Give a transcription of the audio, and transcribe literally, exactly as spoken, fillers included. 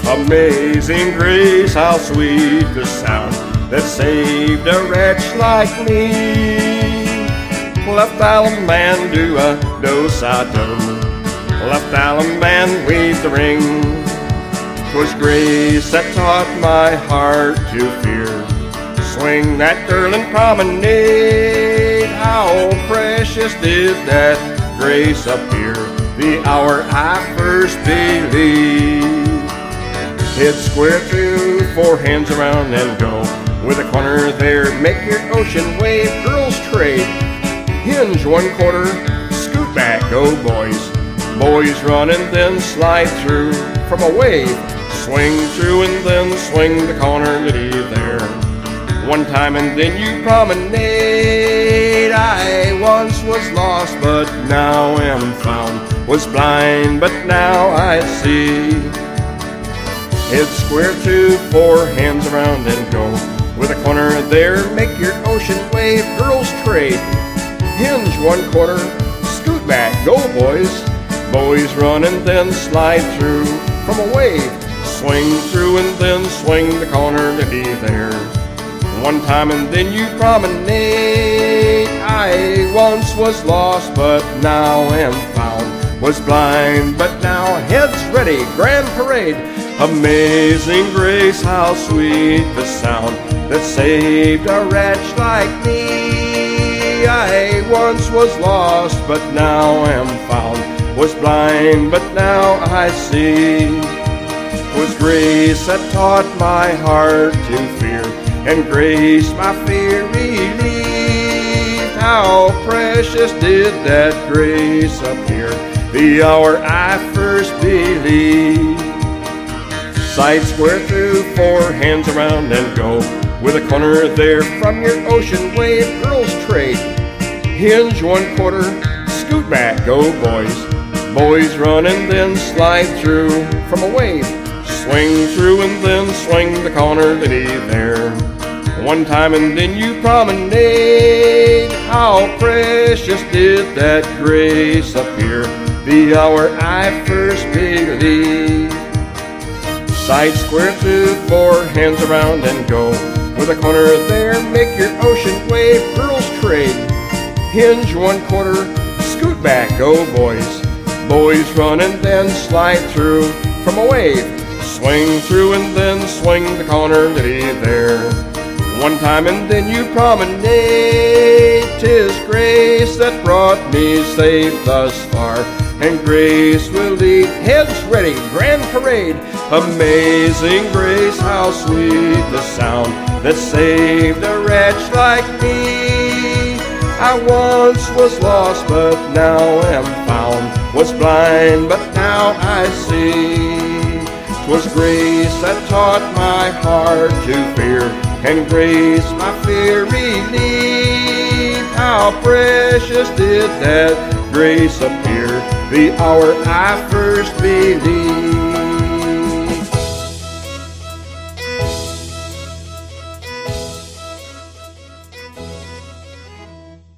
Amazing grace, how sweet the sound that saved a wretch like me. Left Allen man do a do-si-do, left Allen man weave the ring. 'Twas grace that taught my heart to fear, swing that curling promenade. How precious did that grace appear the hour I first believed. Head square through, four hands around and go. With a corner there, make your ocean wave. Girls trade, hinge one quarter, scoot back, go boys. Boys run and then slide through from a wave. Swing through and then swing the corner to be there. One time and then you promenade. I once was lost but now am found, was blind but now I see. Head square through, four hands around and go. With a corner there, make your ocean wave. Girls trade, hinge one quarter, scoot back, go boys. Boys run and then slide through from a wave. Swing through and then swing the corner to be there. One time and then you promenade. I once was lost but now am found, was blind but now heads ready, grand parade. Amazing grace, how sweet the sound that saved a wretch like me. I once was lost but now am found, was blind but now I see. 'Twas grace that taught my heart to fear, and grace my fear relieved. How precious did that grace appear the hour I first believed. Side square through, four hands around and go. With a corner there from your ocean wave. Girls trade, hinge one quarter, scoot back, go boys. Boys run and then slide through from a wave. Swing through and then swing the corner to be there. One time and then you promenade. How precious did that grace appear the hour I first believed. Side square through, four hands around and go. With a corner there, make your ocean wave. Girls trade, hinge one quarter, scoot back, go boys. Boys run and then slide through from a wave. Swing through and then swing the corner to be there. One time and then you promenade. 'Tis grace that brought me safe thus far, and grace will lead. Heads ready, grand parade. Amazing grace, how sweet the sound that saved a wretch like me. I once was lost but now am found, was blind but now I see. 'Twas grace that taught my heart to fear, and grace my fear relieved. How precious did that grace appear the hour I first believed.